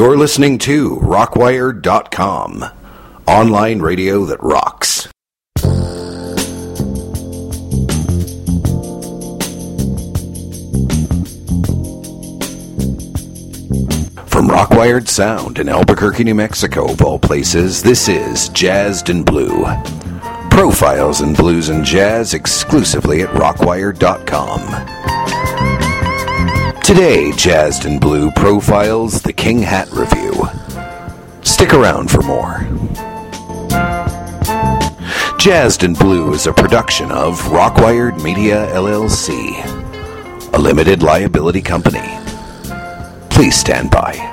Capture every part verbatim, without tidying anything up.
You're listening to Rockwire dot com, online radio that rocks. From Rockwired Sound in Albuquerque, New Mexico, of all places, this is Jazzed in Blue. Profiles in blues and jazz exclusively at Rockwire dot com. Today, Jazzed in Blue profiles the King Hat Review. Stick around for more. Jazzed in Blue is a production of Rockwired Media, L L C, a limited liability company. Please stand by.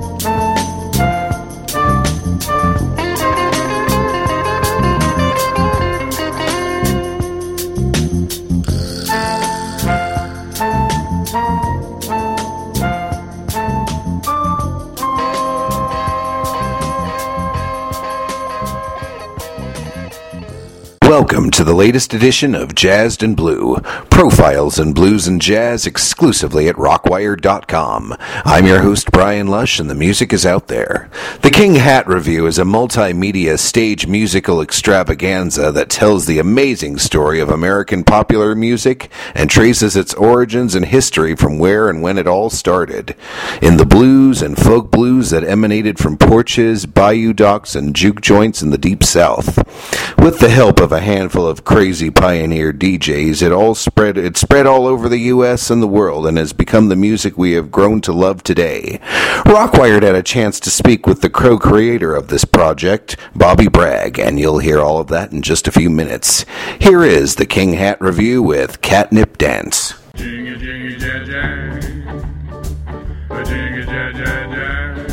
Welcome to the latest edition of Jazzed in Blue, profiles in blues and jazz exclusively at Rockwire dot com. I'm your host, Brian Lush, and the music is out there. The King Hat Review is a multimedia stage musical extravaganza that tells the amazing story of American popular music and traces its origins and history from where and when it all started. In the blues and folk blues that emanated from porches, bayou docks, and juke joints in the Deep South. With the help of a handful of crazy pioneer D Js, it all spread it spread all over the U S and the world and has become the music we have grown to love today. Rockwired had a chance to speak with the co-creator of this project, Bobby Bragg, and you'll hear all of that in just a few minutes. Here is the King Hat Review with Catnip Dance. Jingy, jingy, jay, jay. A jingy, jay, jay, jay.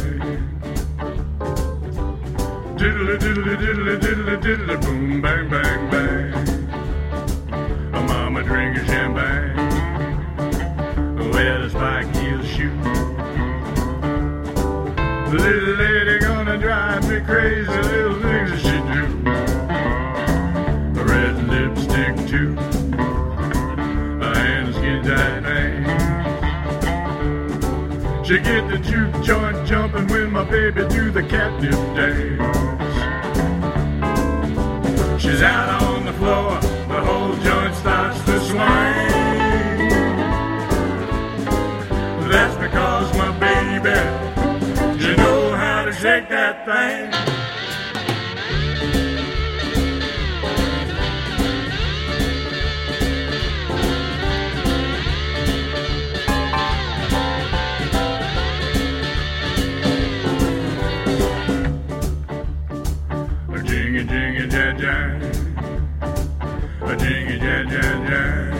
Diddly, diddly, diddly, diddly, diddly, boom, bang, bang, bang. A mama drinking champagne with a spike heel shoe. The little lady gonna drive me crazy, little things that she do. A red lipstick too, and a skin tight man. She get the juke joint jumping when my baby do the catnip dance. She's out on the floor, the whole joint starts to swing. That's because my baby, you know how to shake that thing. Jingy, jingy, jay, jay. A jingy, jay, jay, jay.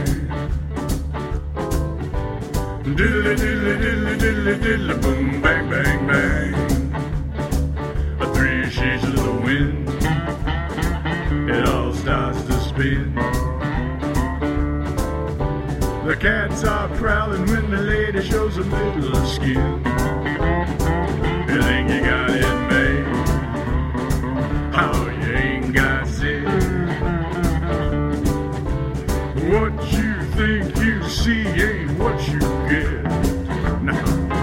Diddly, diddly, diddly, diddly, diddly, boom, bang, bang, bang. A three sheets of the wind, it all starts to spin. The cats are prowling when the lady shows a little skin. You think you got it made? Oh, you ain't got it. What you think you see ain't what you get. No.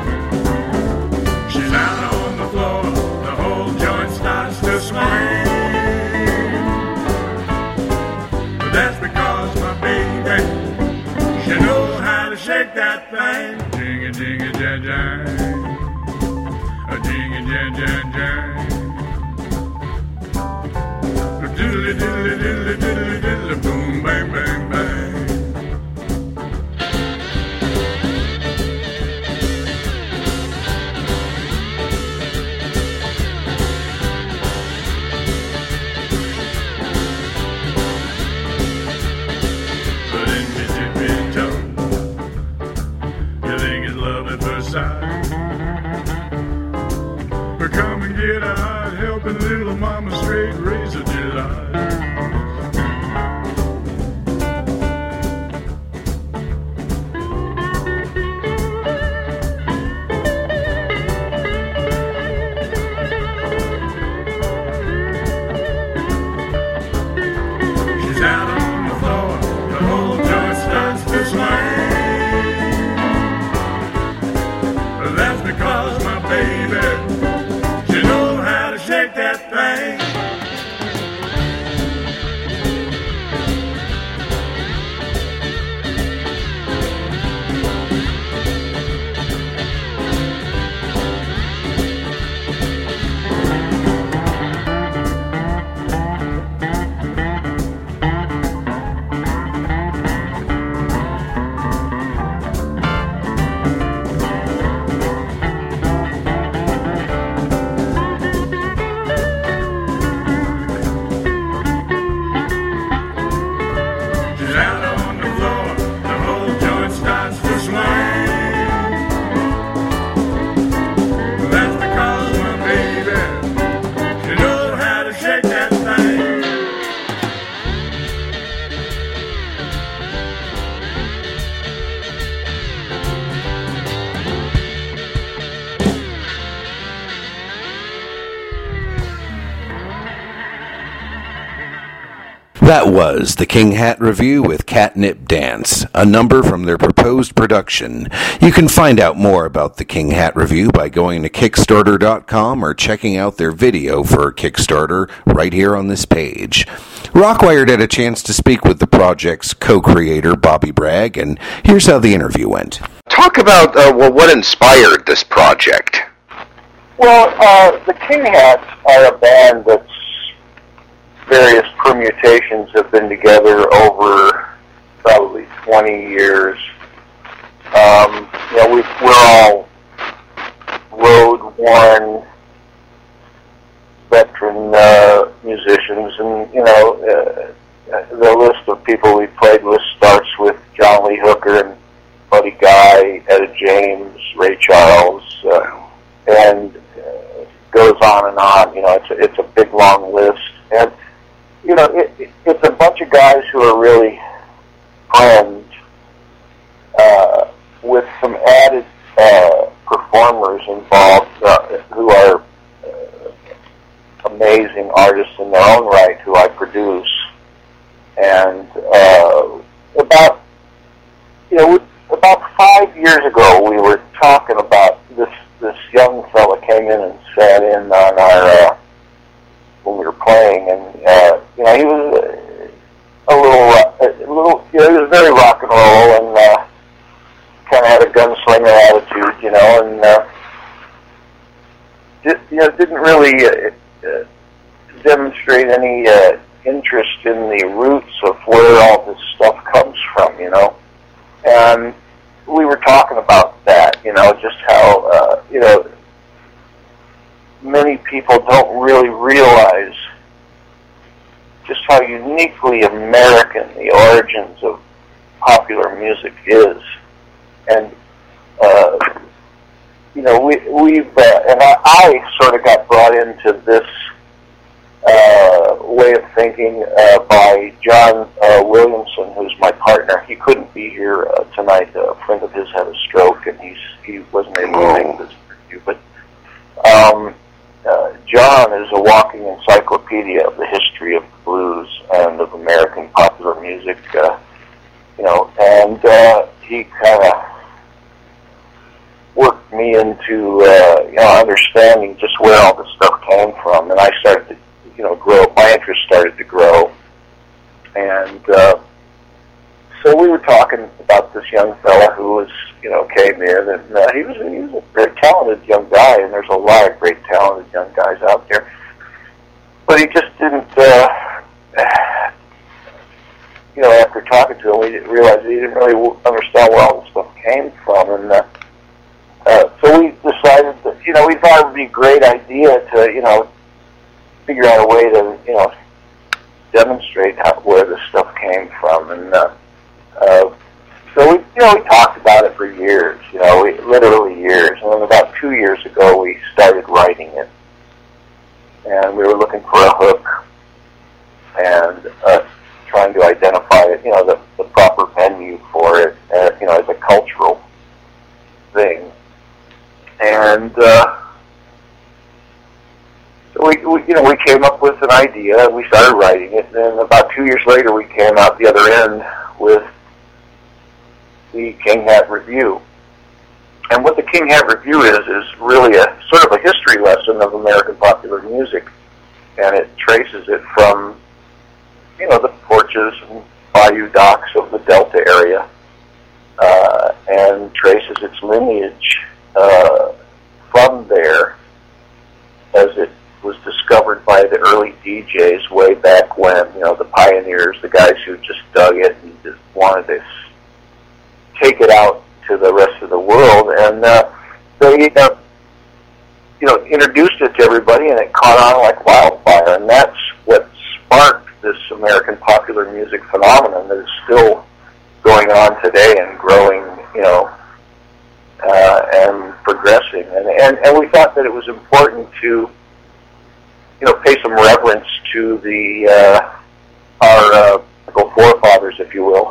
She's out on the floor, the whole joint starts to swing. But that's because my baby, she knows how to shake that thing. Jingy, jingy, jay, jay. A jingy, jay, jay, jay. Diddly, diddly, diddly, diddly, diddly, boom, bang, bang, bang. But in your tippy toe, you think it's love at first sight. But come and get a hot helping little mama straight razor delight. She's out on the floor, the whole joint starts to swing. That's because my baby That was the King Hat Review with Catnip Dance, a number from their proposed production. You can find out more about the King Hat Review by going to Kickstarter dot com or checking out their video for Kickstarter right here on this page. Rockwired had a chance to speak with the project's co-creator, Bobby Bragg, and here's how the interview went. Talk about uh, well, what inspired this project. Well, uh, the King Hats are a band that's various permutations have been together over probably twenty years. Um, you know, we, we're all road-worn veteran uh, musicians, and, you know, uh, the list of people we played with starts with John Lee Hooker and Buddy Guy, Etta James, Ray Charles, uh, and uh, goes on and on. You know, it's a, it's a big, long list. And you know, it, it, it's a bunch of guys who are really friends uh, with some added uh, performers involved uh, who are uh, amazing artists in their own right, who I produce. And uh, about, you know, about five years ago, we were talking about this, this young fella came in and sat in on our... Uh, when we were playing, and uh, you know, he was a little, uh, a little, you know, he was very rock and roll, and uh, kind of had a gunslinger attitude, you know, and uh, did, you know, didn't really uh, uh, demonstrate any uh, interest in the roots of where all this stuff comes from, you know, and we were talking about that, you know, just how, uh, you know. Many people don't really realize just how uniquely American the origins of popular music is. And, uh, you know, we, we've, uh, and I, I sort of got brought into this uh, way of thinking uh, by John uh, Williamson, who's my partner. He couldn't be here uh, tonight. A friend of his had a stroke, and he's, he wasn't able to make this interview. But, um, Uh, John is a walking encyclopedia of the history of the blues and of American popular music, uh, you know, and uh, he kind of worked me into, uh, you know, understanding just where all this stuff came from, and I started to, you know, grow, my interest started to grow, and uh, so we were talking about this young fella who was, you know, came in, and uh, he was he was a very talented young guy, and there's a lot of great talented young guys out there. But he just didn't, uh, you know, after talking to him, we didn't realize he didn't really understand where all this stuff came from, and uh, uh, so we decided that, you know, we thought it would be a great idea to, you know, figure out a way to, you know, demonstrate how, where this stuff came from, and uh, uh, so we, you know, we talked about it for years, you know, we, literally years, and then about two years ago we started writing it, and we were looking for a hook, and uh, trying to identify it, you know, the, the proper venue for it, uh, you know, as a cultural thing, and uh, so we, we, you know, we came up with an idea, and we started writing it, and then about two years later we came out the other end with the King Hat Review. And what the King Hat Review is, is really a sort of a history lesson of American popular music. And it traces it from, you know, the porches and bayou docks of the Delta area, uh, and traces its lineage uh, from there as it was discovered by the early D Js way back when, you know, the pioneers, the guys who just dug it and just wanted to take it out to the rest of the world, and uh, they, uh, you know, introduced it to everybody, and it caught on like wildfire, and that's what sparked this American popular music phenomenon that is still going on today and growing, you know, uh, and progressing, and, and and we thought that it was important to, you know, pay some reverence to the uh, our uh, forefathers, if you will.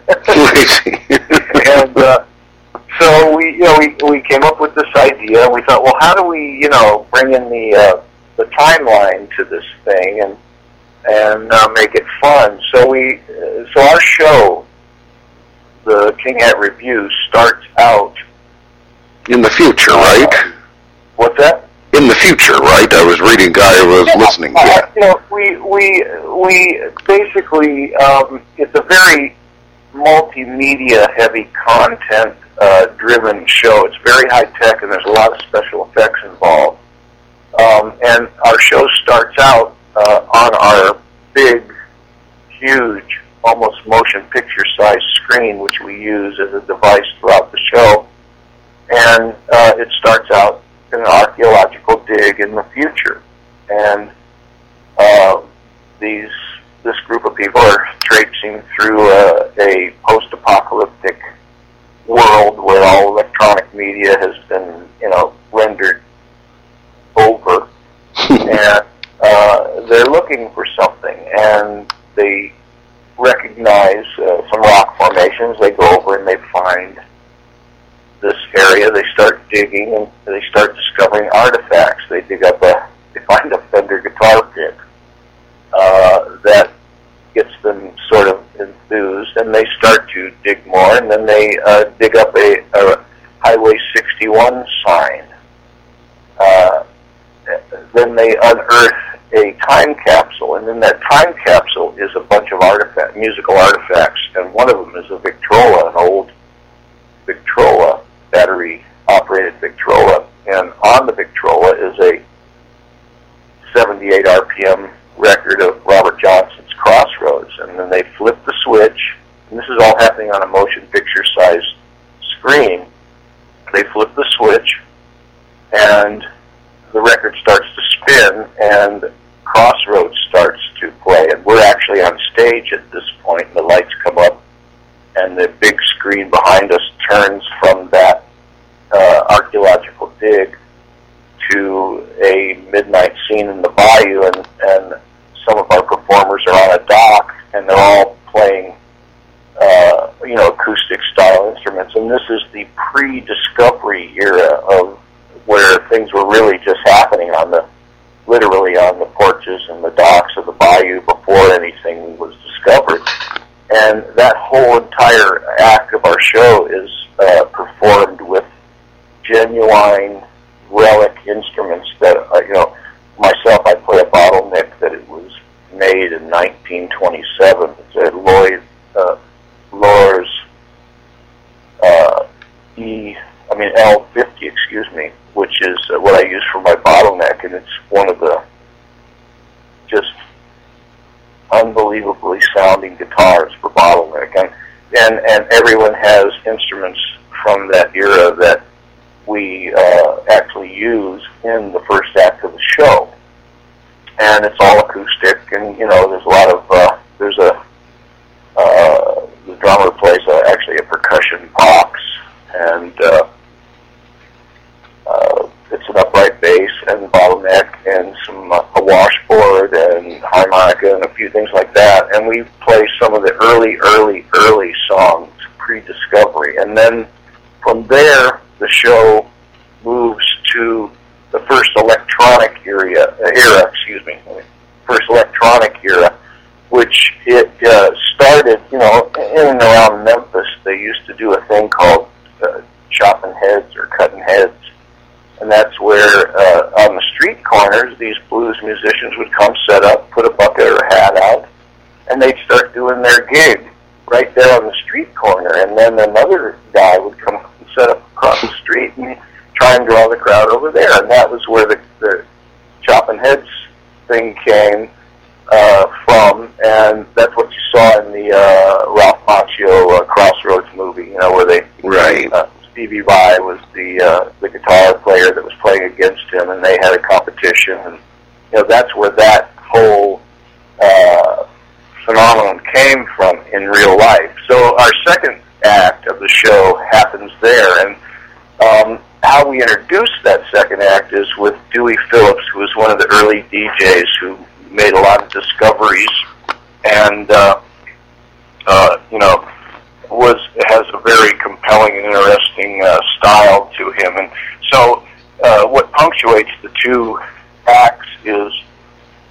And uh, so we, you know, we we came up with this idea. And we thought, well, how do we, you know, bring in the uh, the timeline to this thing? And and uh, make it fun. So we, uh, so our show, the King Hat Review, starts out in the future, right? What's that? In the future, right? I was reading. I was yeah, listening. Uh, Yeah. You know, we we we basically um, it's a very multimedia heavy content uh, driven show. It's very high tech, and there's a lot of special effects involved. Um, and our show starts out uh, on our big, huge, almost motion picture size screen, which we use as a device throughout the show. And uh, it starts out in an archaeological dig in the future. And uh, these this group of people are traipsing through a, a post-apocalyptic world where all electronic media has been, you know, rendered over. And uh, they're looking for something, and they recognize uh, some rock formations. They go over and they find this area. They start digging, and they start discovering artifacts. They dig up a, they find a Fender guitar pick uh, that gets them sort of enthused, and they start to dig more, and then they uh, dig up a, a Highway sixty-one sign. Uh, then they unearth a time capsule, and in that time capsule is a bunch of artifact, musical artifacts, and one of them is a Victrola, an old Victrola, battery-operated Victrola, and on the Victrola is a seventy-eight R P M record of Robert Johnson's Crossroads, and then they flip the switch, and this is all happening on a motion picture-sized screen. They flip the switch, and the record starts to spin, and Crossroads starts to play, and we're actually on stage at this point, and the lights come up, and the big screen behind us turns from that uh, archaeological dig to a midnight scene in the bayou, and, and some of our performers are on a dock, and they're all playing, uh, you know, acoustic-style instruments, and this is the pre-discovery era of where things were really just happening on the, literally on the porches and the docks of the bayou before anything was discovered. And that whole entire act of our show is uh, performed with genuine relic instruments that, uh, you know, myself, I play a bottleneck that it was made in nineteen twenty-seven. It's a Lloyd, uh, Lohr's uh, E, I mean L fifty, excuse me, which is uh, what I use for my bottleneck, and it's one of the just unbelievably sounding guitars for bottleneck, and and and everyone has instruments from that era that we uh, actually use in the first act of the show, and it's all acoustic, and you know there's a lot of uh, there's a uh, the drummer plays a, actually a percussion box, and uh, uh, it's an upright bass and bottleneck and some uh, a washboard and harmonica and a few things like that, and we play some of the early, early, early songs pre-discovery, and then from there the show moves to the first electronic era, era, excuse me, first electronic era, which it uh, started, you know, in and around Memphis. They used to do a thing called uh, chopping heads or cutting heads, and that's where uh, on the street corners these blues musicians would come set up, put a bucket or a hat out, and they'd start doing their gig right there on the street corner, and then another guy would come and set up across the street and try and draw the crowd over there, and that was where the, the chopping heads thing came uh, from, and that's what you saw in the uh, Ralph Macchio uh, Crossroads movie, you know, where they right. Uh, Stevie Vai was the uh, the guitar player that was playing against him, and they had a competition, and you know that's where that whole uh, phenomenon came from in real life. So our second act of the show happens there, and um, how we introduce that second act is with Dewey Phillips, who was one of the early D Js who made a lot of discoveries, and uh, uh, you know. was has a very compelling and interesting uh, style to him, and so uh, what punctuates the two acts is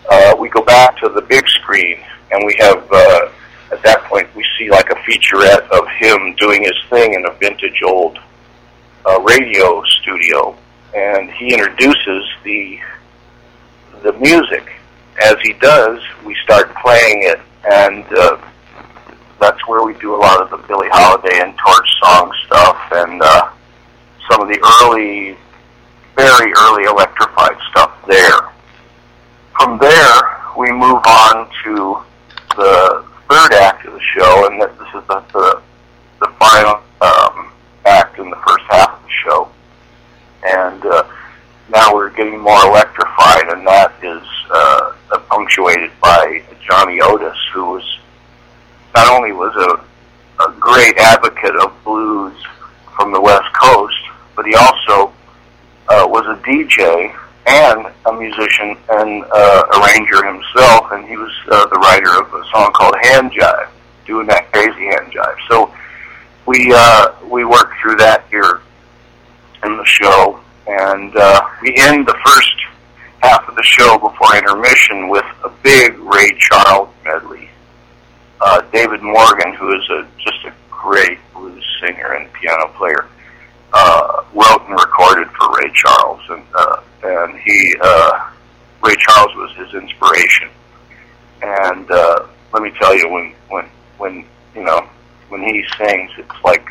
uh, we go back to the big screen, and we have, uh, at that point, we see like a featurette of him doing his thing in a vintage old uh, radio studio, and he introduces the the music. As he does, we start playing it, and uh, that's where we do a lot of the Billie Holiday and Torch song stuff, and uh, some of the early, very early electrified stuff there. From there, we move on to the third act of the show, and this is the, the, the final um, act in the first half of the show. And uh, now we're getting more electrified, and that is uh, punctuated by Johnny Otis, who was not only was a, a great advocate of blues from the West Coast, but he also uh, was a D J and a musician and uh, arranger himself, and he was uh, the writer of a song called Hand Jive, doing that crazy hand jive. So we uh, we worked through that here in the show, and uh, we end the first half of the show before intermission with a big Ray Charles medley. Uh, David Morgan, who is a, just a great blues singer and piano player, uh, wrote and recorded for Ray Charles, and uh, and he uh, Ray Charles was his inspiration. And uh, let me tell you, when when when you know when he sings, it's like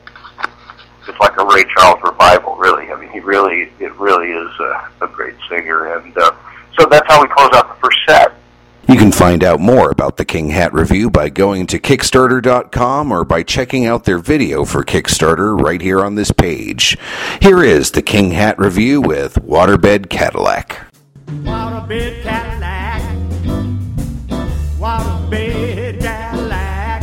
it's like a Ray Charles revival, really. I mean, he really it really is a, a great singer, and uh, so that's how we close out the first set. You can find out more about the King Hat Review by going to Kickstarter dot com or by checking out their video for Kickstarter right here on this page. Here is the King Hat Review with Waterbed Cadillac. Waterbed Cadillac, Waterbed Cadillac,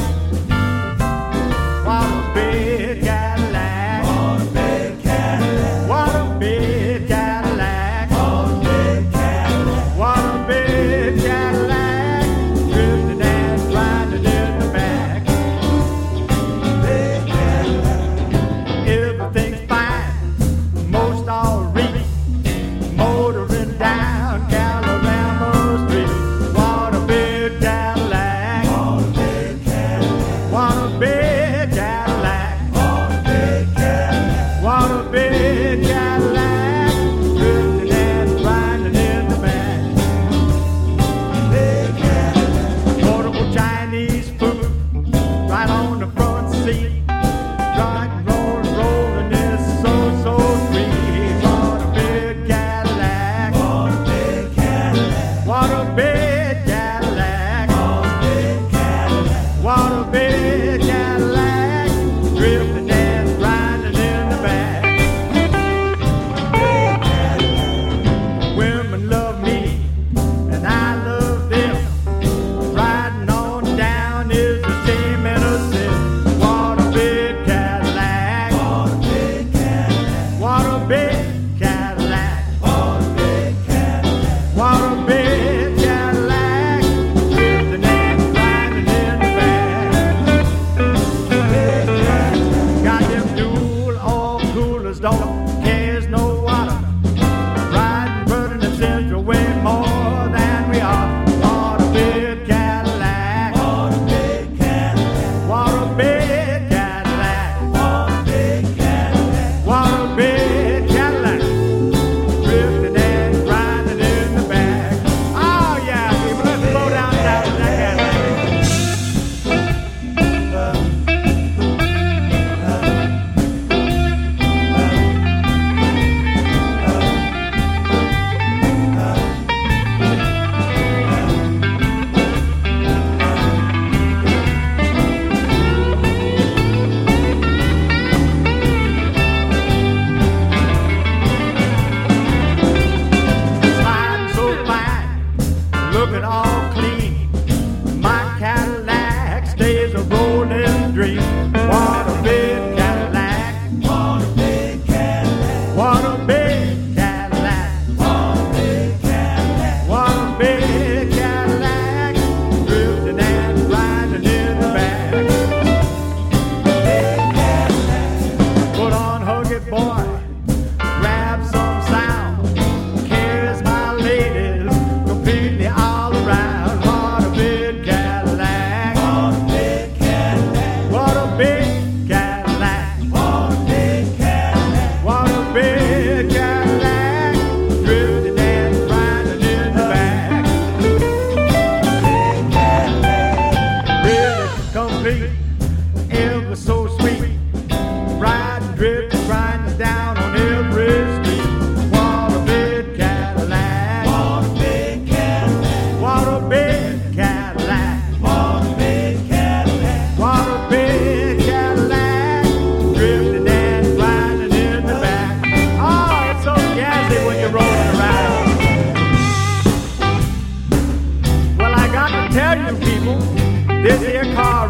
Waterbed Cadillac, Waterbed Cadillac, Waterbed Cadillac, Waterbed Cadillac, Waterbed Cadillac, drifting and sliding in the back. Bed Cadillac, everything's fine, most all reach, motoring down Gallarama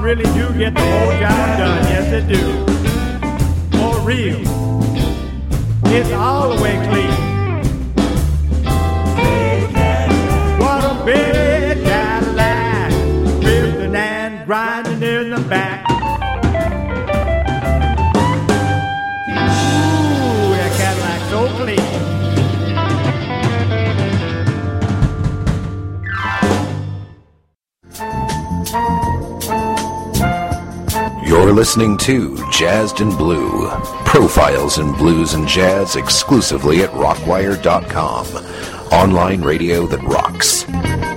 really do get the whole job done. Yes, they do. For real. It's all the way clean. What a big Cadillac, drifting and grinding in the back. Ooh, that Cadillac's so clean. You're listening to Jazzed and Blue, profiles in blues and jazz exclusively at rockwire dot com, online radio that rocks.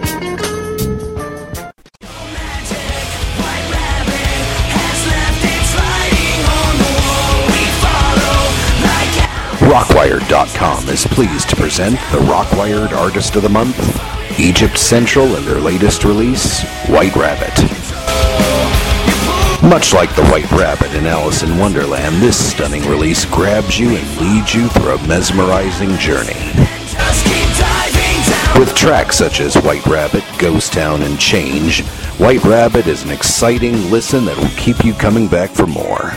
rockwire dot com is pleased to present the Rockwired Artist of the Month, Egypt Central, and their latest release, White Rabbit. Much like the White Rabbit in Alice in Wonderland, this stunning release grabs you and leads you through a mesmerizing journey. With tracks such as White Rabbit, Ghost Town, and Change, White Rabbit is an exciting listen that will keep you coming back for more.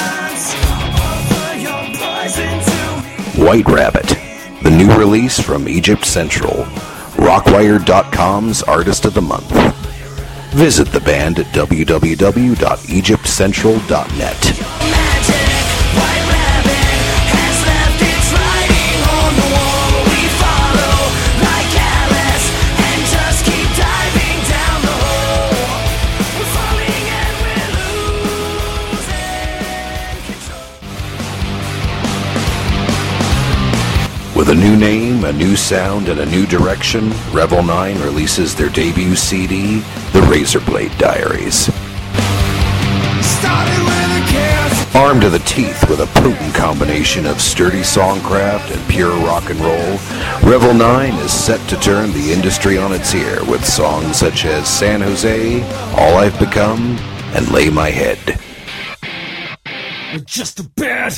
White Rabbit, the new release from Egypt Central, rockwire dot com's Artist of the Month. Visit the band at w w w dot egypt central dot net. With a new name, a new sound, and a new direction, Revel nine releases their debut C D, The Razorblade Diaries. Armed to the teeth with a potent combination of sturdy songcraft and pure rock and roll, Revel nine is set to turn the industry on its ear with songs such as San Jose, All I've Become, and Lay My Head. Just a bit.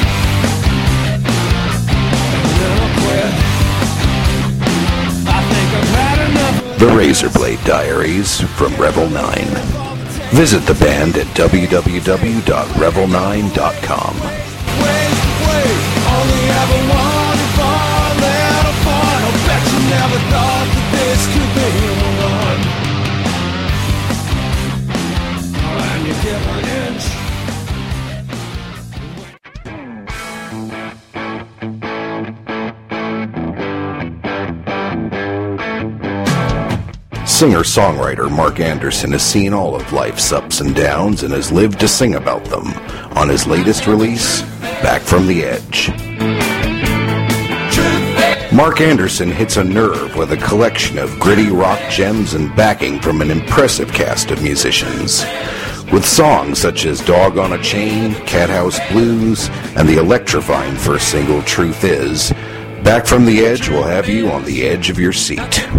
The Razorblade Diaries from Revel nine. Visit the band at w w w dot revel nine dot com. Wait, wait, only ever wanted for a little fun. I bet you never thought that this could be one. And you give an inch. Singer-songwriter Mark Anderson has seen all of life's ups and downs and has lived to sing about them on his latest release, Back from the Edge. Mark Anderson hits a nerve with a collection of gritty rock gems and backing from an impressive cast of musicians. With songs such as Dog on a Chain, Cat House Blues, and the electrifying first single, Truth Is, Back from the Edge will have you on the edge of your seat.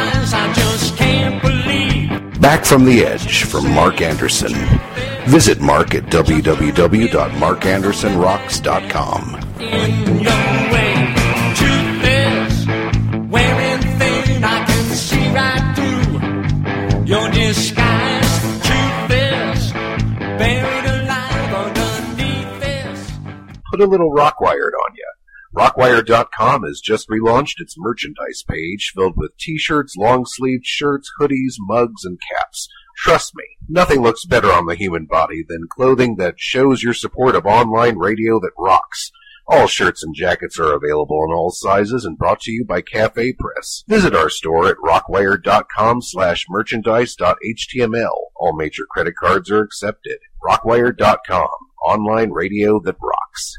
Back from the Edge from Mark Anderson. Visit Mark at w w w dot mark anderson rocks dot com. In your way, truth is, wearing thin, I can see right through your disguise. Truth is, buried alive underneath this. Put a little Rockwired on ya. rockwire dot com has just relaunched its merchandise page filled with t-shirts, long-sleeved shirts, hoodies, mugs, and caps. Trust me, nothing looks better on the human body than clothing that shows your support of online radio that rocks. All shirts and jackets are available in all sizes and brought to you by Cafe Press. Visit our store at rockwire dot com slash merchandise dot h t m l. All major credit cards are accepted. rockwire dot com, online radio that rocks.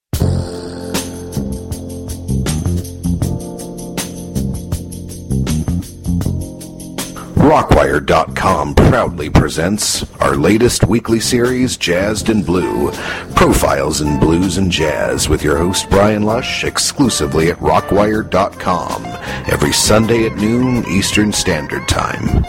rockwire dot com proudly presents our latest weekly series, Jazzed and Blue, profiles in blues and jazz, with your host Brian Lush, exclusively at rockwire dot com, every Sunday at noon Eastern Standard Time.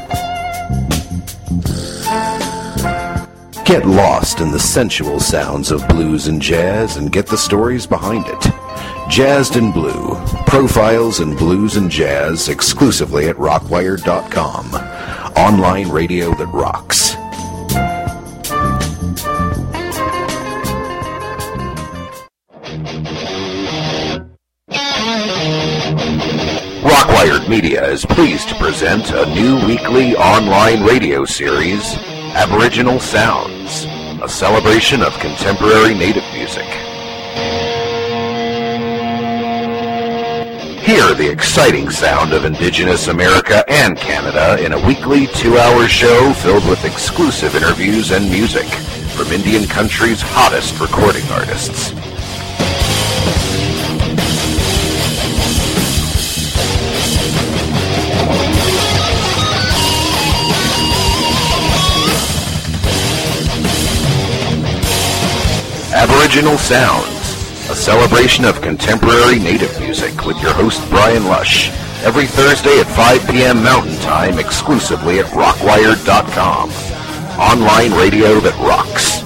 Get lost in the sensual sounds of blues and jazz and get the stories behind it. Jazzed and Blue, profiles in blues and jazz, exclusively at rockwire dot com, online radio that rocks. Rockwired Media is pleased to present a new weekly online radio series, Aboriginal Sounds, a celebration of contemporary native music. Hear the exciting sound of Indigenous America and Canada in a weekly two-hour show filled with exclusive interviews and music from Indian country's hottest recording artists. Aboriginal Sounds, a celebration of contemporary native music with your host Brian Lush, every Thursday at five p.m. Mountain Time exclusively at rockwired dot com. Online radio that rocks.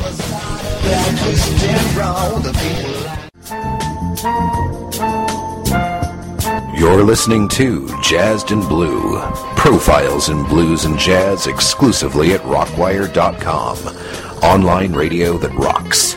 You're listening to Jazzed and Blue, profiles in blues and jazz exclusively at rockwired dot com. Online radio that rocks.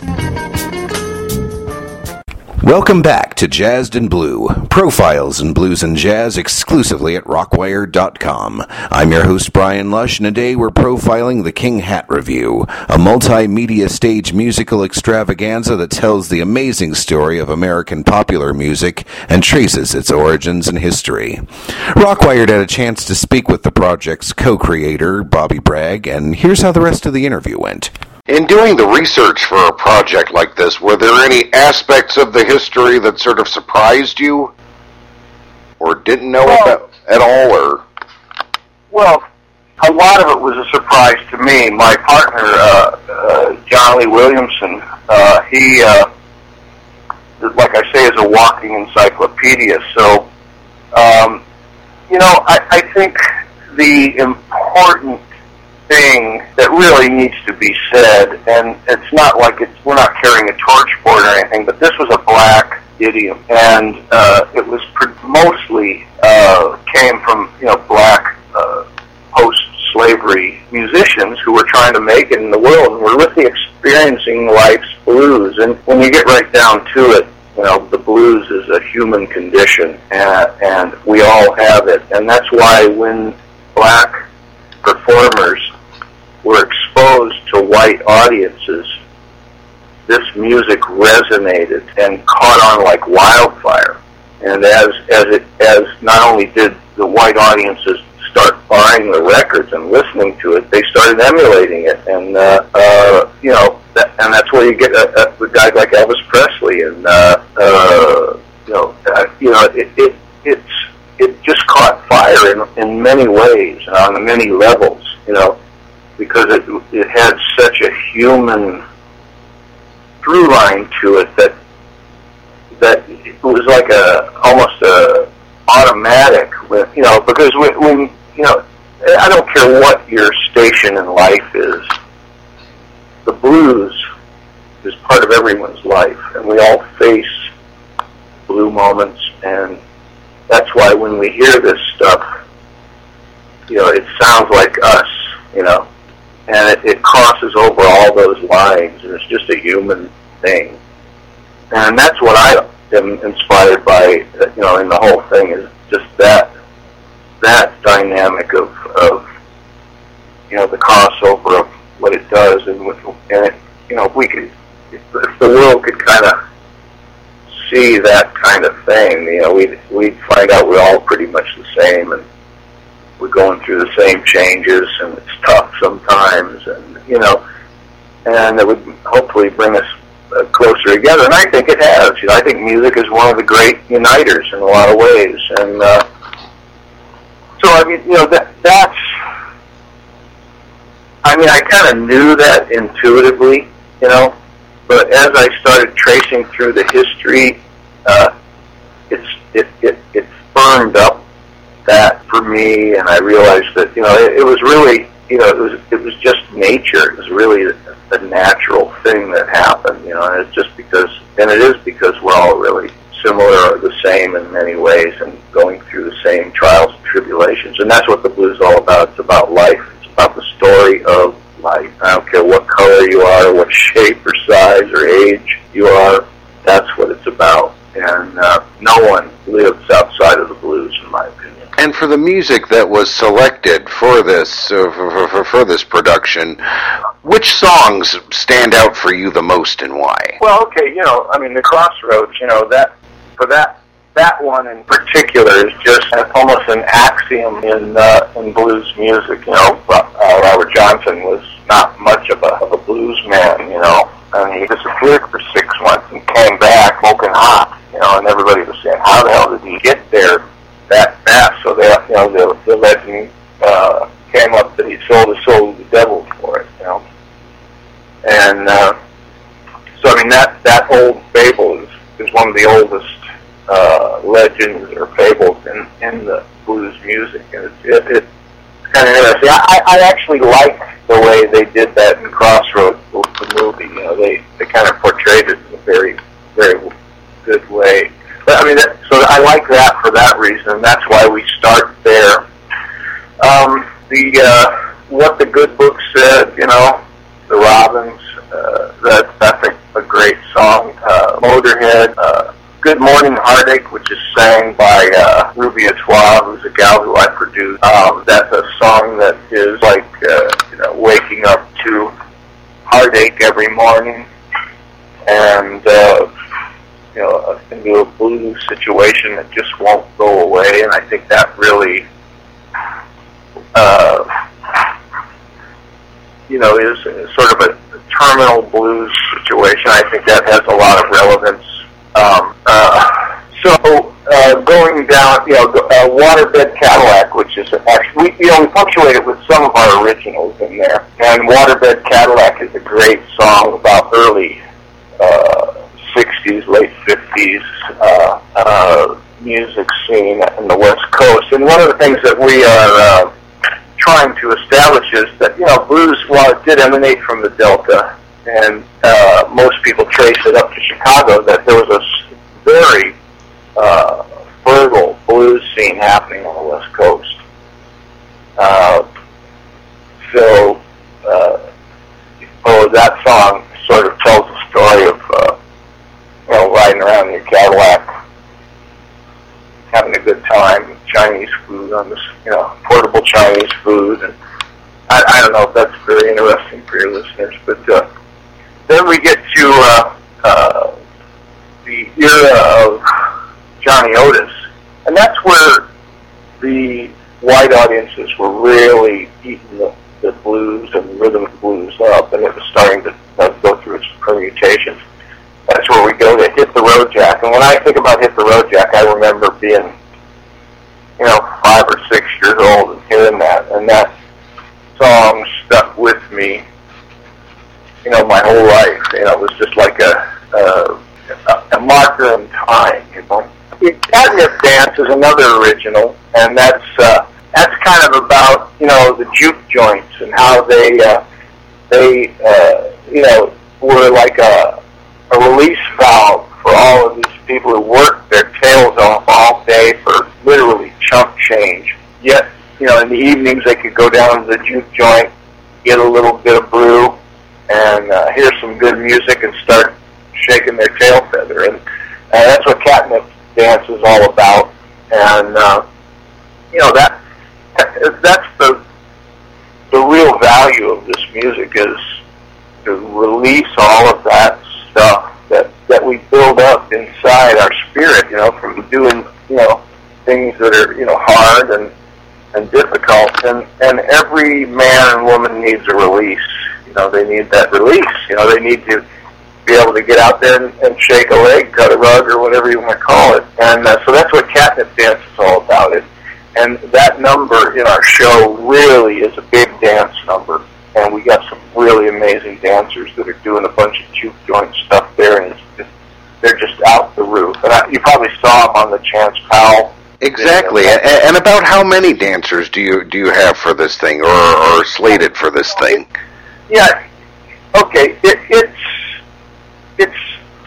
Welcome back to Jazzed and Blue, profiles in blues and jazz exclusively at rockwired dot com. I'm your host Brian Lush, and today we're profiling the King Hat Revue, a multimedia stage musical extravaganza that tells the amazing story of American popular music and traces its origins and history. Rockwired had a chance to speak with the project's co-creator, Bobby Bragg, and here's how the rest of the interview went. In doing the research for a project like this, were there any aspects of the history that sort of surprised you? Or didn't know well, about at all? Or Well, a lot of it was a surprise to me. My partner, uh, uh, John Lee Williamson, uh, he, uh, like I say, is a walking encyclopedia. So, um, you know, I, I think the important thing that really needs to be said, and it's not like it's we're not carrying a torchboard or anything, but this was a black idiom, and uh, it was pre- mostly uh, came from you know black uh, post-slavery musicians who were trying to make it in the world and were really experiencing life's blues. And when you get right down to it, you know the blues is a human condition, and, and we all have it, and that's why when black performers were exposed to white audiences, this music resonated and caught on like wildfire. And as as it as not only did the white audiences start buying the records and listening to it, they started emulating it. And uh, uh, you know, that, and that's where you get a, a, a guy like Elvis Presley, and uh, uh, you know, uh, you know, it, it it's it just caught fire in in many ways and on many levels. You know. Because it it had such a human through line to it that that it was like a almost a automatic. With, you know, because when, when you know, I don't care what your station in life is, the blues is part of everyone's life, and we all face blue moments, and that's why when we hear this stuff, you know, it sounds like us. You know. And it, it crosses over all those lines, and it's just a human thing. And that's what I am inspired by, you know, in the whole thing, is just that that dynamic of, of you know, the crossover of what it does. And, with, and it, you know, if we could, if, if the world could kind of see that kind of thing, you know, we'd, we'd find out we're all pretty much the same, and we're going through the same changes, and it's tough sometimes, and you know, and it would hopefully bring us uh, closer together. And I think it has. You know, I think music is one of the great uniters in a lot of ways. And uh, so, I mean, you know, that that's. I mean, I kind of knew that intuitively, you know, but as I started tracing through the history, uh, it's it it it firmed up that for me, and I realized that, you know, it, it was really, you know, it was it was just nature. It was really a, a natural thing that happened, you know, and it's just because, and it is because we're all really similar or the same in many ways, and going through the same trials and tribulations. And that's what the blues is all about. It's about life. It's about the story of life. I don't care what color you are, what shape or size or age you are, that's what it's about. And uh, no one lives outside of the blues, in my opinion. and for the music that was selected for this uh, for, for, for this production, which songs stand out for you the most and why? Well, okay, you know, I mean, the Crossroads, you know, that for that that one in particular is just almost an axiom in uh, in blues music. You know, uh, Robert Johnson was not much of a, of a blues man, you know, and he disappeared for six months and came back smoking hot, you know, and everybody was saying, how the hell did he get there that fast? So they, you know, the, the legend uh, came up that he sold his soul to the devil for it, you know. And uh, so, I mean, that, that old fable is, is one of the oldest uh, legends or fables in, in the blues music. And it's, it, it's kind of interesting. I, I actually like the way they did that in Crossroads, the movie. You know, they, they kind of portrayed it in a very, very good way. But, I mean, that, so I like that for that reason, and that's why we start there. Um, the uh, What the Good Book Said, you know, the Robins, uh, that, that's a, a great song. Uh, Motorhead, uh, Good Morning Heartache, which is sang by uh, Ruby Etoile, who's a gal who I produced. Um, that's a song that is like, uh, you know, waking up to heartache every morning, and uh, you know, into a blues situation that just won't go away. And I think that really, uh, you know, is, is sort of a terminal blues situation. I think that has a lot of relevance. Um, uh, so uh, going down, you know, uh, Waterbed Cadillac, which is actually, we, you know, we punctuate it with some of our originals in there. And Waterbed Cadillac is a great song about early uh, sixties, late fifties uh, uh, music scene in the West Coast. And one of the things that we are uh, trying to establish is that, you know, blues, while it did emanate from the Delta, and uh, most people trace it up to Chicago, that there was a very uh, fertile blues scene happening on the West Coast. Uh, so, uh, oh, that song sort of tells the story of, uh, you know, riding around in your Cadillac, having a good time, Chinese food on this, you know, portable Chinese food, and I, I don't know if that's very interesting for your listeners, but uh, then we get to uh, uh, the era of Johnny Otis, and that's where the white audiences were really eating the, the blues and rhythm of blues up, and it was starting to uh, go through its permutations. That's where we go to Hit the Road Jack. And when I think about Hit the Road Jack, I remember being, you know, five or six years old and hearing that, and that song stuck with me, you know, my whole life. You know, it was just like a a, a marker in time, you know. Catnip Dance is another original, and that's uh, that's kind of about, you know, the juke joints and how they uh, they uh, you know, were like a a release valve for all of these people who worked their tails off all day for literally chump change. Yet, you know, in the evenings they could go down to the juke joint, get a little bit of brew, and uh, hear some good music and start shaking their tail feather. And uh, that's what Catnip Dance is all about. And, uh, you know, that that's the the real value of this music, is to release all of that stuff that, that we build up inside our spirit, you know, from doing, you know, things that are, you know, hard and and difficult. And, and every man and woman needs a release. You know, they need that release. You know, they need to be able to get out there and, and shake a leg, cut a rug, or whatever you want to call it. And uh, so that's what Catnip Dance is all about. It. And that number in our show really is a big dance number. And we got some really amazing dancers that are doing a bunch of juke joint stuff there, and it's just, they're just out the roof. And I, you probably saw them on the Chance Powell. Exactly. And, and about how many dancers do you do you have for this thing, or, or slated for this thing? Yeah. Okay. It, it's it's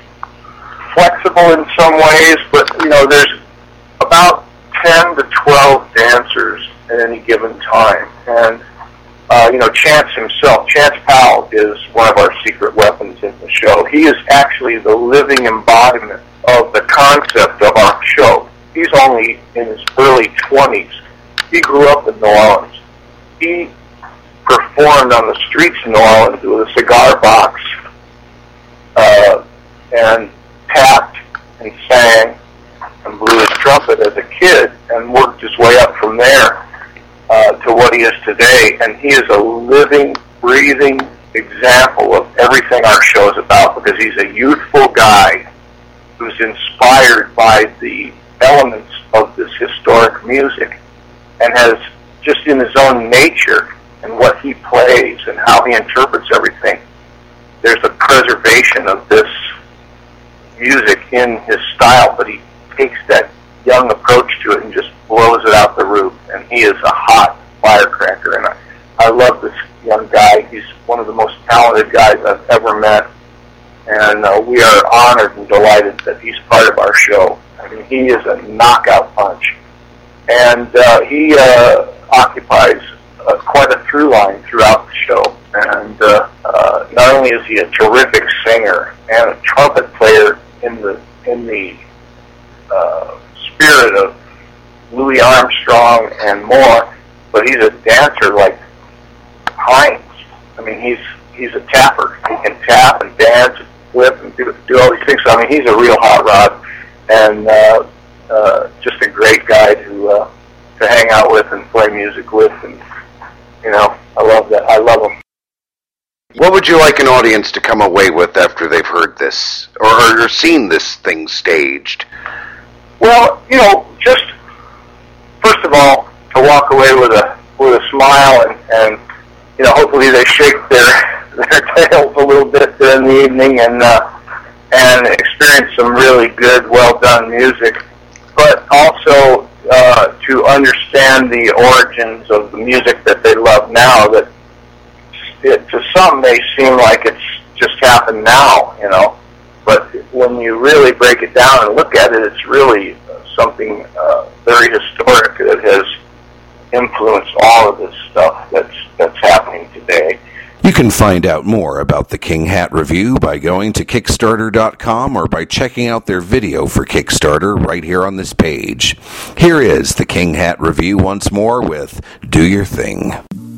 flexible in some ways, but, you know, there's about ten to twelve dancers at any given time. And Uh, you know, Chance himself, Chance Powell, is one of our secret weapons in the show. He is actually the living embodiment of the concept of our show. He's only in his early twenties, he grew up in New Orleans. He performed on the streets of New Orleans with a cigar box, uh, and tapped and sang and blew his trumpet as a kid, and worked his way up from there uh, to what he is today. And he is a living, breathing example of everything our show is about, because he's a youthful guy who's inspired by the elements of this historic music, and has just in his own nature and what he plays and how he interprets everything, there's a preservation of this music in his style, but he takes that young approach to it and just blows it out the roof, and he is a hot firecracker. And I, I love this young guy. He's one of the most talented guys I've ever met, and uh, we are honored and delighted that he's part of our show. I mean, he is a knockout punch, and uh, he uh, occupies uh, quite a through line throughout the show. And uh, uh, not only is he a terrific singer and a trumpet player in the in the uh, spirit of Louis Armstrong and more, but he's a dancer like Hines. I mean, he's he's a tapper. He can tap and dance and flip and do, do all these things. So, I mean, he's a real hot rod, and uh, uh, just a great guy to uh, to hang out with and play music with. And you know, I love that. I love him. What would you like an audience to come away with after they've heard this, or, or seen this thing staged? Well, you know, just first of all, to walk away with a with a smile, and, and you know, hopefully they shake their their tails a little bit during the evening, and uh, and experience some really good, well done music. But also uh, to understand the origins of the music that they love now. That it, to some may seem like it's just happened now, you know. But when you really break it down and look at it, it's really something uh, very historic that has influenced all of this stuff that's that's happening today. You can find out more about the King Hat Review by going to Kickstarter dot com or by checking out their video for Kickstarter right here on this page. Here is the King Hat Review once more with Do Your Thing.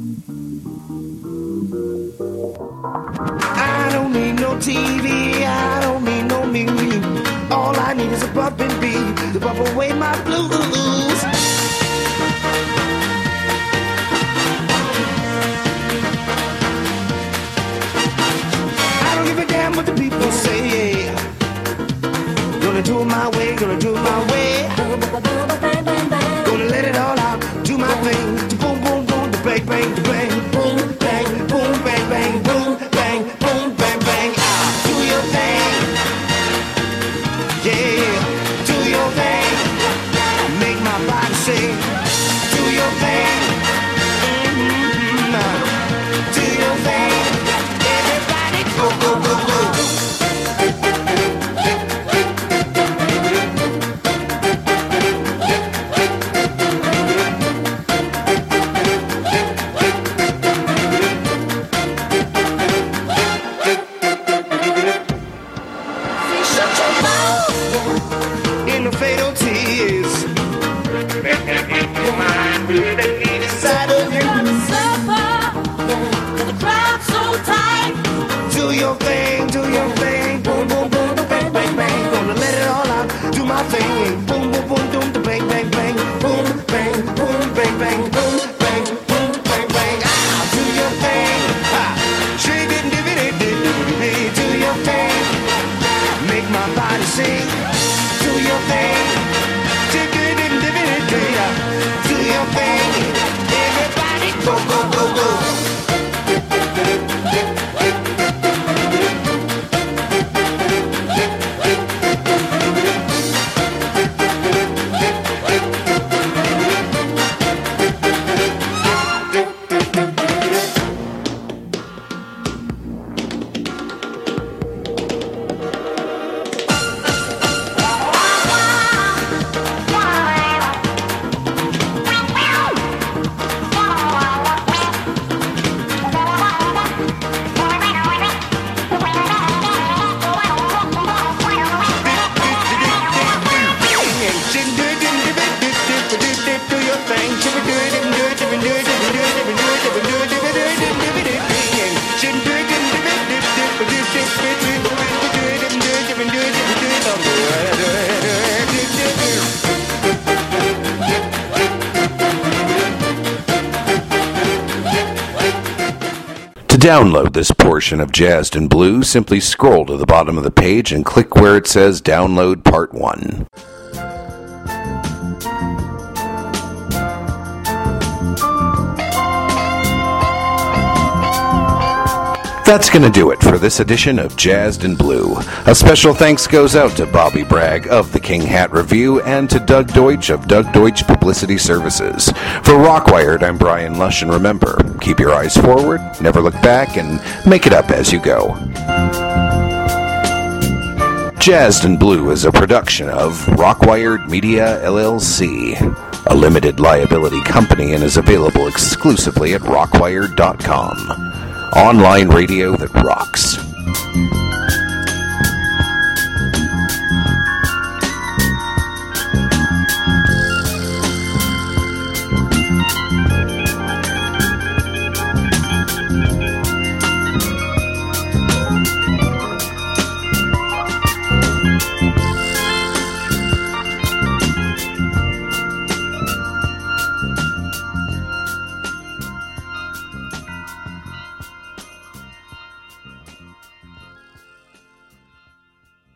I don't need no T V, I don't need no music. All I need is a bumping beat to bump away my blues. I don't give a damn what the people say. Gonna do it my way, gonna do it my way. Gonna let it all out, do my thing. Boom, boom, boom, the bang, bang, the bang. Boom, bang, boom, bang, bang, boom. Yeah, do your thing, make my body sing. Do your thing, mm-hmm. Do your thing, everybody go, go, go, go. Do your thing. To download this portion of Jazzed and Blue, simply scroll to the bottom of the page and click where it says Download Part one. That's going to do it for this edition of Jazzed and Blue. A special thanks goes out to Bobby Bragg of the King Hat Review and to Doug Deutsch of Doug Deutsch Publicity Services. For Rockwired, I'm Brian Lush, and remember, keep your eyes forward, never look back, and make it up as you go. Jazzed and Blue is a production of Rockwired Media, L L C, a limited liability company, and is available exclusively at rockwired dot com. Online radio that rocks.